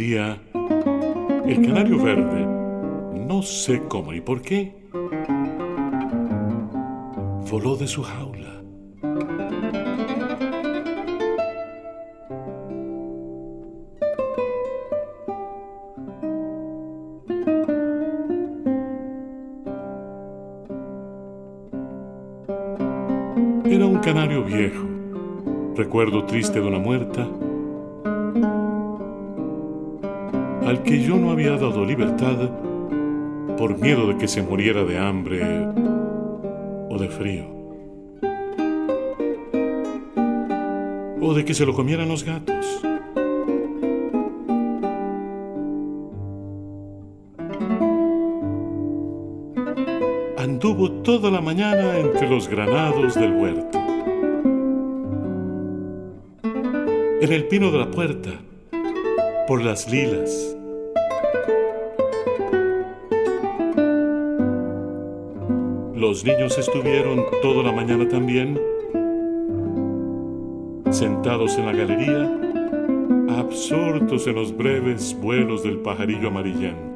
día, el canario verde, no sé cómo ni por qué, voló de su jaula. Era un canario viejo, recuerdo triste de una muerta, al que yo no había dado libertad por miedo de que se muriera de hambre o de frío, o de que se lo comieran los gatos. Anduvo toda la mañana entre los granados del huerto, en el pino de la puerta, por las lilas. Los niños estuvieron toda la mañana también, sentados en la galería, absortos en los breves vuelos del pajarillo amarillento.